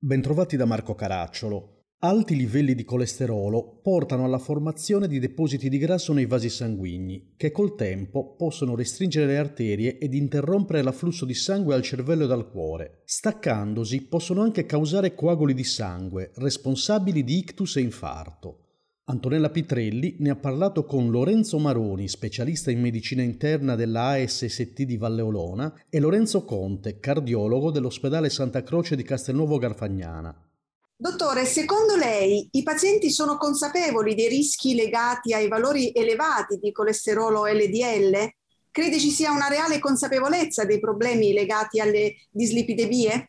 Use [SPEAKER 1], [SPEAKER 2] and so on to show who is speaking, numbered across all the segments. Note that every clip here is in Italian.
[SPEAKER 1] Bentrovati da Marco Caracciolo. Alti livelli di colesterolo portano alla formazione di depositi di grasso nei vasi sanguigni, che col tempo possono restringere le arterie ed interrompere l'afflusso di sangue al cervello ed al cuore. Staccandosi, possono anche causare coaguli di sangue, responsabili di ictus e infarto. Antonella Pitrelli ne ha parlato con Lorenzo Maroni, specialista in medicina interna della ASST di Valle Olona, e Lorenzo Conte, cardiologo dell'ospedale Santa Croce di Castelnuovo Garfagnana.
[SPEAKER 2] Dottore, secondo lei i pazienti sono consapevoli dei rischi legati ai valori elevati di colesterolo LDL? Crede ci sia una reale consapevolezza dei problemi legati alle dislipidemie?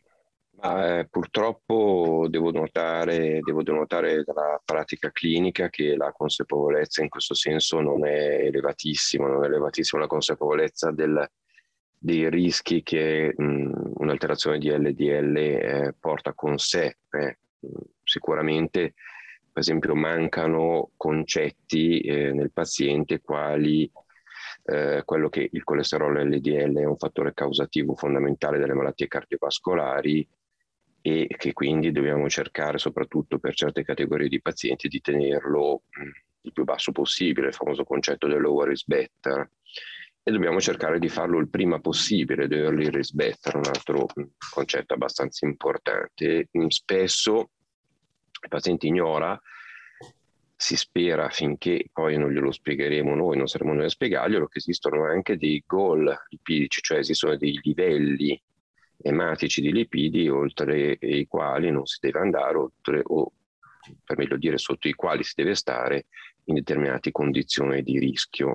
[SPEAKER 3] Purtroppo devo notare dalla pratica clinica che la consapevolezza in questo senso non è elevatissima la consapevolezza dei rischi che un'alterazione di LDL porta con sé. Sicuramente, per esempio, mancano concetti nel paziente quali quello che il colesterolo LDL è un fattore causativo fondamentale delle malattie cardiovascolari e che quindi dobbiamo cercare, soprattutto per certe categorie di pazienti, di tenerlo il più basso possibile, il famoso concetto del lower is better, e dobbiamo cercare di farlo il prima possibile, l'early is better, un altro concetto abbastanza importante. Spesso il paziente ignora, si spera finché poi non glielo spiegheremo noi, non saremo noi a spiegarglielo, che esistono anche dei goal lipidici, cioè esistono dei livelli ematici di lipidi oltre i quali non si deve andare, o per meglio dire sotto i quali si deve stare in determinate condizioni di rischio.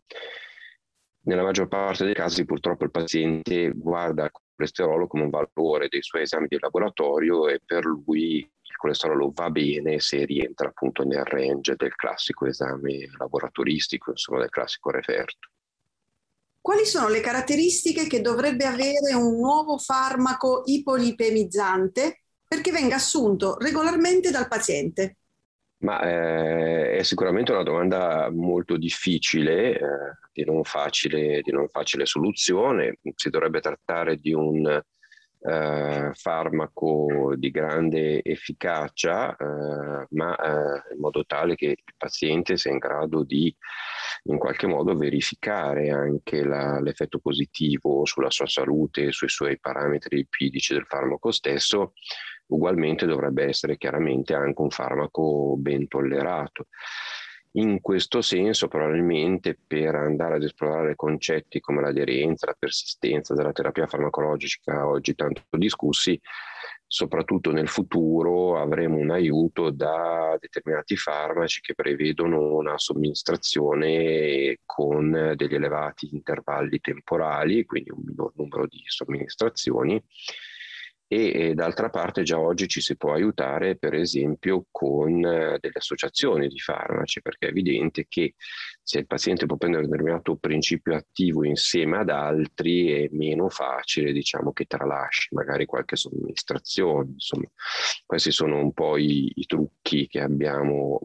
[SPEAKER 3] Nella maggior parte dei casi purtroppo il paziente guarda il colesterolo come un valore dei suoi esami di laboratorio e per lui il colesterolo va bene se rientra appunto nel range del classico esame laboratoristico, insomma del classico referto.
[SPEAKER 2] Quali sono le caratteristiche che dovrebbe avere un nuovo farmaco ipolipemizzante perché venga assunto regolarmente dal paziente?
[SPEAKER 3] È sicuramente una domanda molto difficile, di non facile soluzione. Si dovrebbe trattare di un farmaco di grande efficacia, in modo tale che il paziente sia in grado di in qualche modo verificare anche l'effetto positivo sulla sua salute, sui suoi parametri lipidici del farmaco stesso. Ugualmente dovrebbe essere chiaramente anche un farmaco ben tollerato. In questo senso, probabilmente, per andare ad esplorare concetti come l'aderenza, la persistenza della terapia farmacologica oggi tanto discussi, soprattutto nel futuro avremo un aiuto da determinati farmaci che prevedono una somministrazione con degli elevati intervalli temporali, quindi un minor numero di somministrazioni. E d'altra parte già oggi ci si può aiutare per esempio con delle associazioni di farmaci, perché è evidente che se il paziente può prendere un determinato principio attivo insieme ad altri è meno facile, diciamo, che tralasci magari qualche somministrazione. Insomma, questi sono un po' i trucchi che abbiamo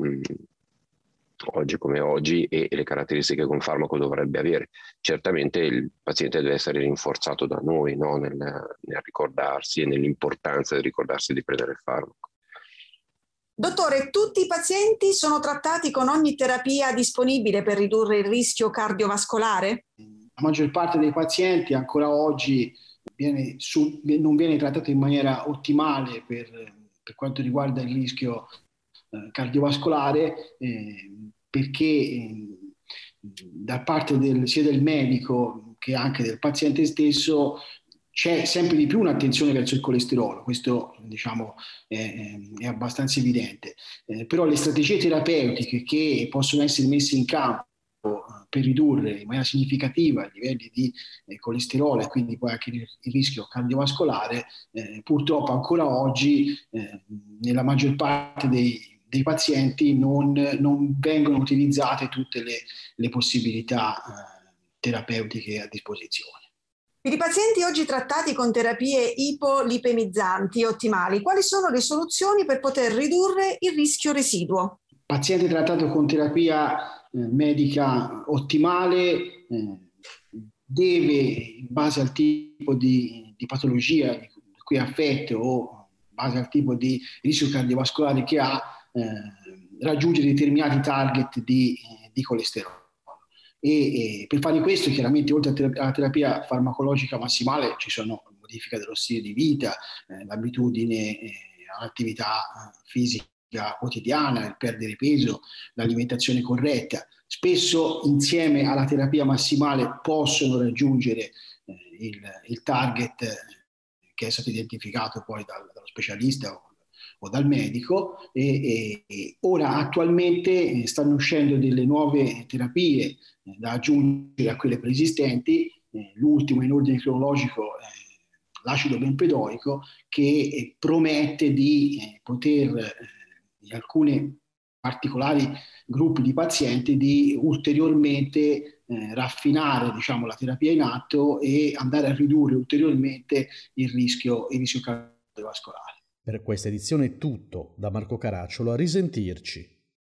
[SPEAKER 3] oggi come oggi e le caratteristiche che un farmaco dovrebbe avere. Certamente il paziente deve essere rinforzato da noi, no? nel ricordarsi e nell'importanza di ricordarsi di prendere il farmaco.
[SPEAKER 2] Dottore, tutti i pazienti sono trattati con ogni terapia disponibile per ridurre il rischio cardiovascolare?
[SPEAKER 4] La maggior parte dei pazienti ancora oggi non viene trattato in maniera ottimale per quanto riguarda il rischio cardiovascolare, perché da parte sia del medico che anche del paziente stesso c'è sempre di più un'attenzione verso il colesterolo. Questo diciamo è abbastanza evidente, però le strategie terapeutiche che possono essere messe in campo per ridurre in maniera significativa i livelli di colesterolo e quindi poi anche il rischio cardiovascolare, purtroppo ancora oggi nella maggior parte dei pazienti non vengono utilizzate tutte le possibilità terapeutiche a disposizione.
[SPEAKER 2] Per i pazienti oggi trattati con terapie ipolipemizzanti ottimali, quali sono le soluzioni per poter ridurre il rischio residuo?
[SPEAKER 4] Paziente trattato con terapia medica ottimale deve, in base al tipo di patologia di cui è affetto o base al tipo di rischio cardiovascolare che ha, raggiungere determinati target di colesterolo. E per fare questo, chiaramente, oltre alla terapia farmacologica massimale, ci sono modifiche dello stile di vita, l'abitudine all'attività fisica quotidiana, il perdere peso, l'alimentazione corretta. Spesso insieme alla terapia massimale possono raggiungere il target che è stato identificato poi dallo specialista o dal medico, e ora attualmente stanno uscendo delle nuove terapie da aggiungere a quelle preesistenti. L'ultimo in ordine cronologico è l'acido bempedoico, che promette di poter in alcuni particolari gruppi di pazienti di ulteriormente raffinare, diciamo, la terapia in atto e andare a ridurre ulteriormente il rischio cardiovascolare.
[SPEAKER 1] Per questa edizione è tutto. Da Marco Caracciolo, a risentirci.